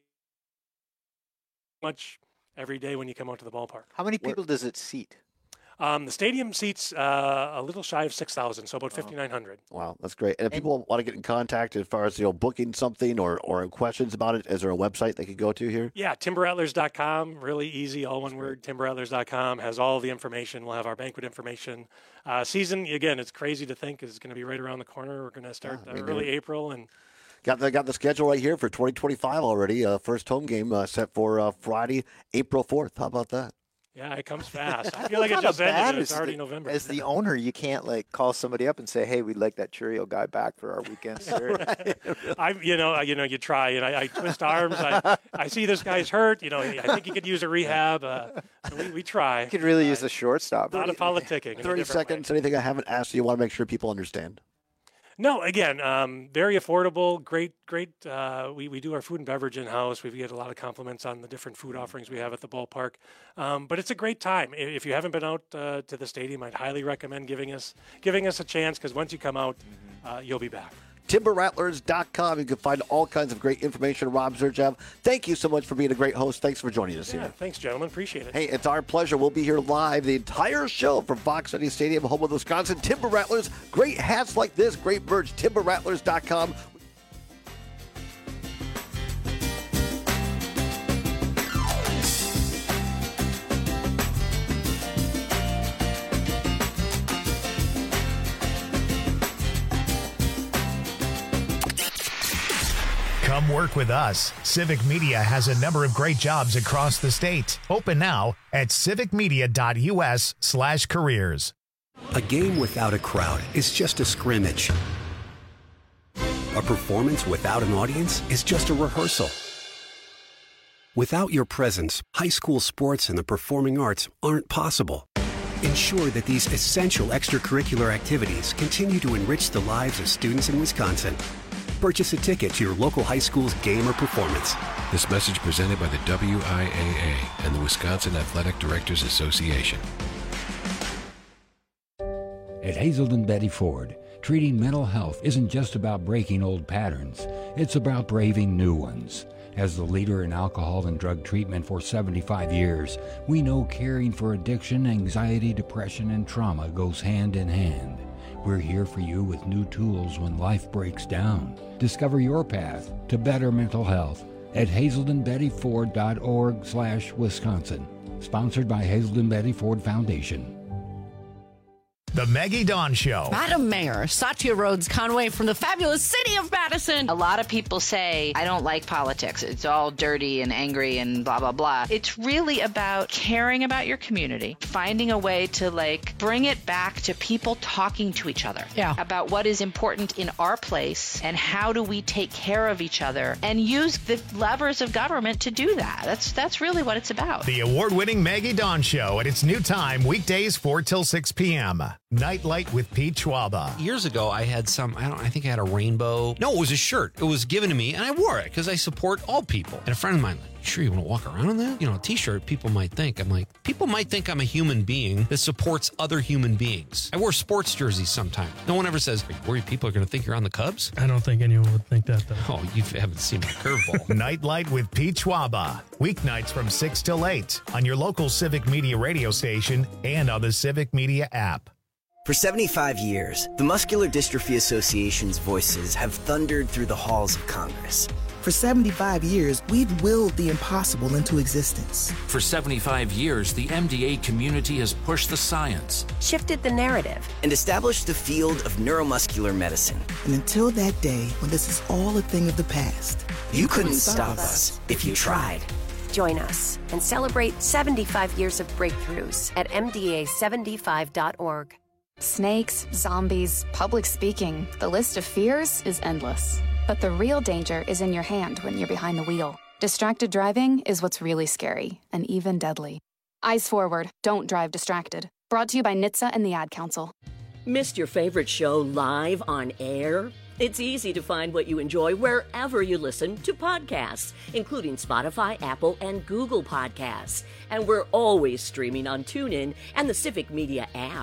much every day when you come out to the ballpark. How many people does it seat? The stadium seats a little shy of 6,000, so about 5,900. Wow, that's great. And if people want to get in contact as far as booking something or questions about it, is there a website they could go to here? Yeah, timberrattlers.com, really easy, all one word, timberrattlers.com, has all the information. We'll have our banquet information. Season, again, it's crazy to think is going to be right around the corner. We're going to start early April. And Got the schedule right here for 2025 already. First home game set for Friday, April 4th. How about that? Yeah, it comes fast. I feel like it just ended. It's already November. As the owner, you can't call somebody up and say, "Hey, we'd like that Churio guy back for our weekend series." You try, and I twist arms. I see this guy's hurt. I think he could use a rehab. We try. You could really use a shortstop. A lot of politicking. 30 seconds. Anything I haven't asked you want to make sure people understand? No, again, very affordable, great. We do our food and beverage in-house. We get a lot of compliments on the different food offerings we have at the ballpark. But it's a great time. If you haven't been out to the stadium, I'd highly recommend giving us a chance, because once you come out, you'll be back. TimberRattlers.com. You can find all kinds of great information. Rob Zurchev, thank you so much for being a great host. Thanks for joining us here. Thanks, gentlemen. Appreciate it. Hey, it's our pleasure. We'll be here live the entire show from Fox City Stadium, home of Wisconsin Timber Rattlers. Great hats like this, great merch. TimberRattlers.com. Come work with us. Civic Media has a number of great jobs across the state. Open now at civicmedia.us/careers. A game without a crowd is just a scrimmage. A performance without an audience is just a rehearsal. Without your presence, high school sports and the performing arts aren't possible. Ensure that these essential extracurricular activities continue to enrich the lives of students in Wisconsin. Purchase a ticket to your local high school's game or performance. This message presented by the WIAA and the Wisconsin Athletic Directors Association. At Hazelden Betty Ford, Treating mental health isn't just about breaking old patterns, it's about braving new ones. As the leader in alcohol and drug treatment for 75 years, we know caring for addiction, anxiety, depression, and trauma goes hand in hand. We're here for you with new tools when life breaks down. Discover your path to better mental health at hazeldenbettyford.org/Wisconsin. Sponsored by Hazelden Betty Ford Foundation. The Maggie Dawn Show. Madam Mayor, Satya Rhodes Conway from the fabulous city of Madison. A lot of people say, I don't like politics. It's all dirty and angry and blah, blah, blah. It's really about caring about your community, finding a way to bring it back to people talking to each other about what is important in our place and how do we take care of each other and use the levers of government to do that. That's really what it's about. The award-winning Maggie Dawn Show at its new time, weekdays 4 till 6 p.m. Nightlight with Pete Schwaba. Years ago, I had I think I had a rainbow. No, it was a shirt. It was given to me, and I wore it because I support all people. And a friend of mine, sure you want to walk around in that? A t-shirt, people might think. People might think I'm a human being that supports other human beings. I wear sports jerseys sometimes. No one ever says, are you worried people are going to think you're on the Cubs? I don't think anyone would think that, though. Oh, you haven't seen my curveball. Nightlight with Pete Schwaba. Weeknights from 6 till 8 on your local Civic Media radio station and on the Civic Media app. For 75 years, the Muscular Dystrophy Association's voices have thundered through the halls of Congress. For 75 years, we've willed the impossible into existence. For 75 years, the MDA community has pushed the science, shifted the narrative, and established the field of neuromuscular medicine. And until that day when this is all a thing of the past, you couldn't stop us if you tried. Join us and celebrate 75 years of breakthroughs at MDA75.org. Snakes, zombies, public speaking. The list of fears is endless. But the real danger is in your hand when you're behind the wheel. Distracted driving is what's really scary and even deadly. Eyes forward. Don't drive distracted. Brought to you by NHTSA and the Ad Council. Missed your favorite show live on air? It's easy to find what you enjoy wherever you listen to podcasts, including Spotify, Apple, and Google Podcasts. And we're always streaming on TuneIn and the Civic Media app.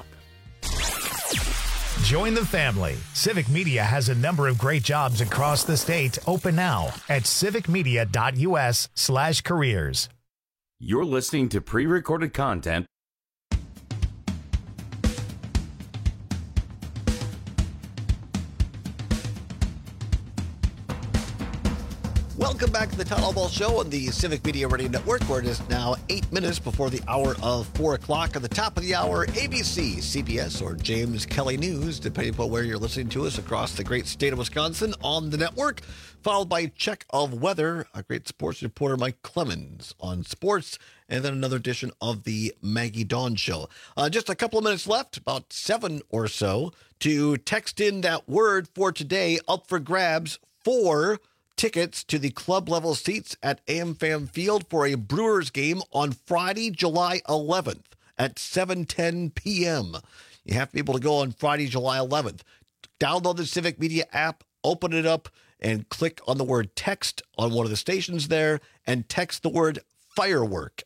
Join the family. Civic Media has a number of great jobs across the state open now at civicmedia.us/careers. You're listening to pre-recorded content. Welcome back to the Town Hall Ball Show on the Civic Media Radio Network, where it is now 8 minutes before the hour of 4 o'clock. At the top of the hour, ABC, CBS, or James Kelly News, depending upon where you're listening to us across the great state of Wisconsin on the network, followed by Check of Weather, a great sports reporter, Mike Clemens, on sports, and then another edition of the Maggie Dawn Show. Just a couple of minutes left, about 7 or so, to text in that word for today, up for grabs, 4 tickets to the club level seats at AmFam Field for a Brewers game on Friday, July 11th at 7:10 p.m. You have to be able to go on Friday, July 11th. Download the Civic Media app, open it up, and click on the word text on one of the stations there and text the word firework,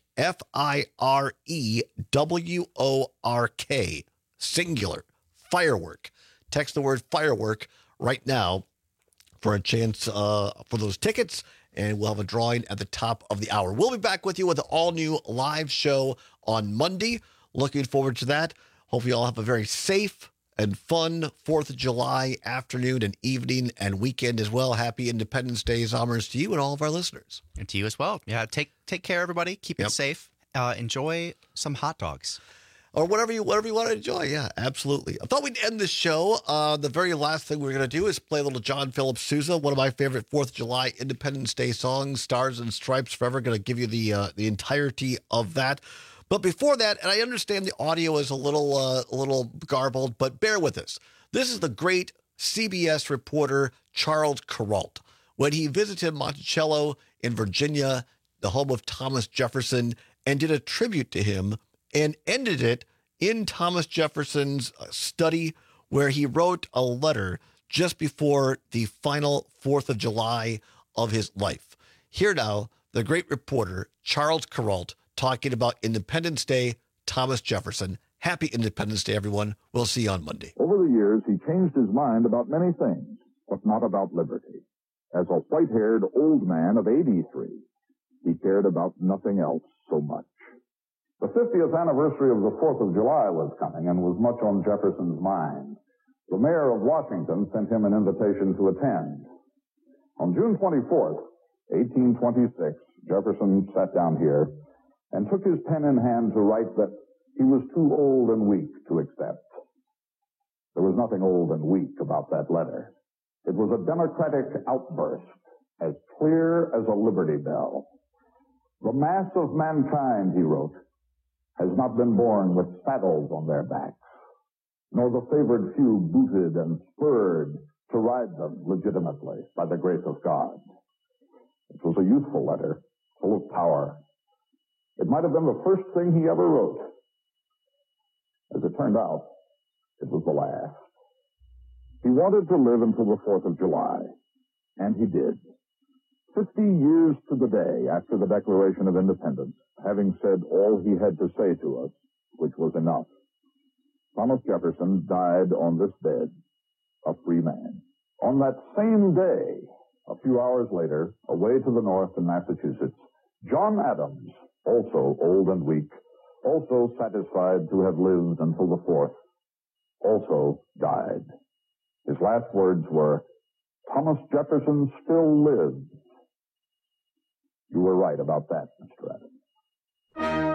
Firework, singular, firework. Text the word firework right now for a chance for those tickets, and we'll have a drawing at the top of the hour. We'll be back with you with an all-new live show on Monday. Looking forward to that. Hope you all have a very safe and fun 4th of July afternoon and evening and weekend as well. Happy Independence Day, homers to you and all of our listeners. And to you as well. Yeah, take care, everybody. Keep it safe. Enjoy some hot dogs. Or whatever you want to enjoy. Yeah, absolutely. I thought we'd end the show. The very last thing we're going to do is play a little John Philip Sousa, one of my favorite 4th of July Independence Day songs, Stars and Stripes Forever. Going to give you the entirety of that. But before that, and I understand the audio is a little garbled, but bear with us. This is the great CBS reporter Charles Kuralt. When he visited Monticello in Virginia, the home of Thomas Jefferson, and did a tribute to him, and ended it in Thomas Jefferson's study, where he wrote a letter just before the final 4th of July of his life. Here now, the great reporter, Charles Kuralt, talking about Independence Day, Thomas Jefferson. Happy Independence Day, everyone. We'll see you on Monday. Over the years, he changed his mind about many things, but not about liberty. As a white-haired old man of 83, he cared about nothing else so much. The 50th anniversary of the 4th of July was coming and was much on Jefferson's mind. The mayor of Washington sent him an invitation to attend. On June 24th, 1826, Jefferson sat down here and took his pen in hand to write that he was too old and weak to accept. There was nothing old and weak about that letter. It was a democratic outburst, as clear as a Liberty Bell. The mass of mankind, he wrote, has not been born with saddles on their backs, nor the favored few booted and spurred to ride them legitimately by the grace of God. It was a youthful letter, full of power. It might have been the first thing he ever wrote. As it turned out, it was the last. He wanted to live until the 4th of July, and he did. 50 years to the day after the Declaration of Independence, having said all he had to say to us, which was enough, Thomas Jefferson died on this bed, a free man. On that same day, a few hours later, away to the north in Massachusetts, John Adams, also old and weak, also satisfied to have lived until the 4th, also died. His last words were, "Thomas Jefferson still lives." You were right about that, Mr. Adams.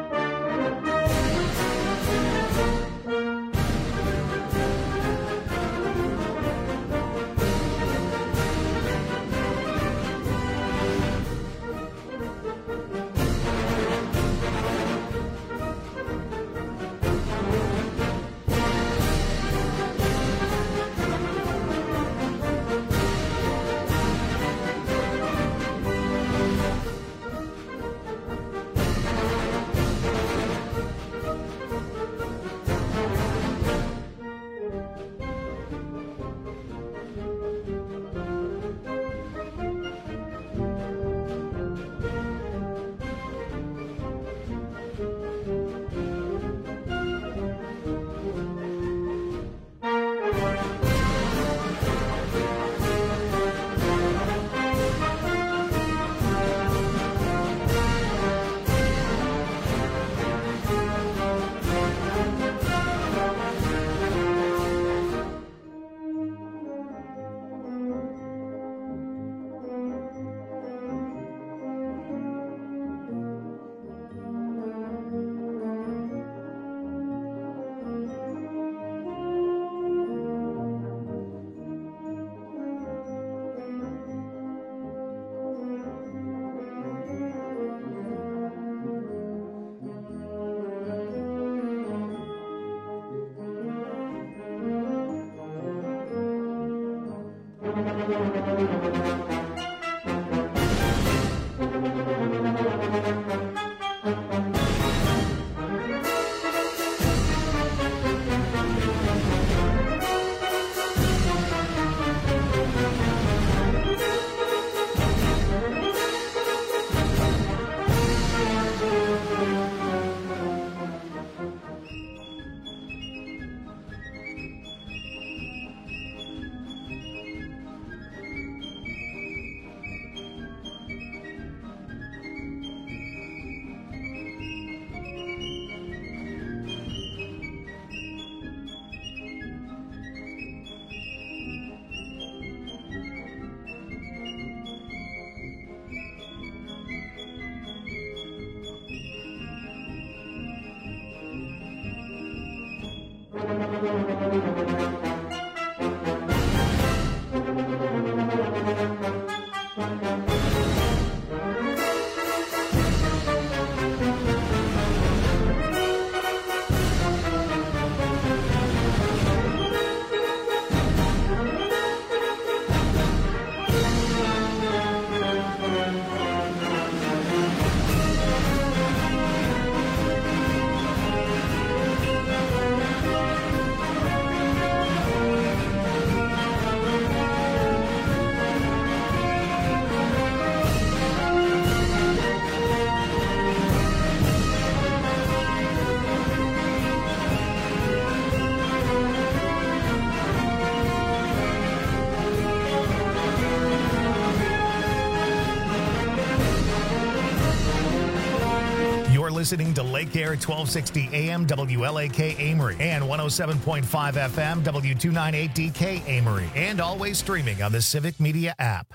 listening to Lake Air 1260 AM WLAK Amory and 107.5 FM W298DK Amory, and always streaming on the Civic Media app.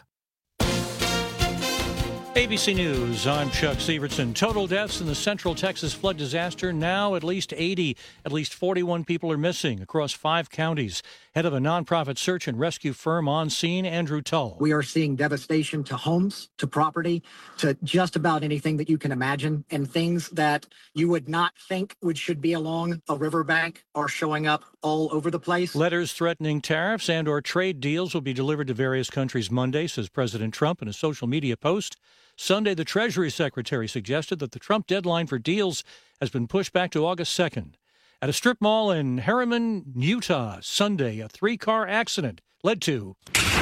ABC News, I'm Chuck Severson. Total deaths in the Central Texas flood disaster, now at least 80. At least 41 people are missing across 5 counties. Head of a nonprofit search and rescue firm on scene, Andrew Tull. We are seeing devastation to homes, to property, to just about anything that you can imagine, and things that you would not think should be along a riverbank are showing up all over the place. Letters threatening tariffs and or trade deals will be delivered to various countries Monday, says President Trump in a social media post. Sunday, the Treasury Secretary suggested that the Trump deadline for deals has been pushed back to August 2nd. At a strip mall in Harriman, Utah, Sunday, a 3-car accident led to...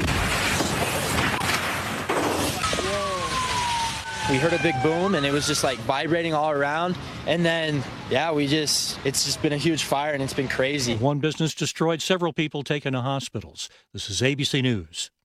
We heard a big boom, and it was just like vibrating all around. And then, it's just been a huge fire, and it's been crazy. One business destroyed, several people taken to hospitals. This is ABC News.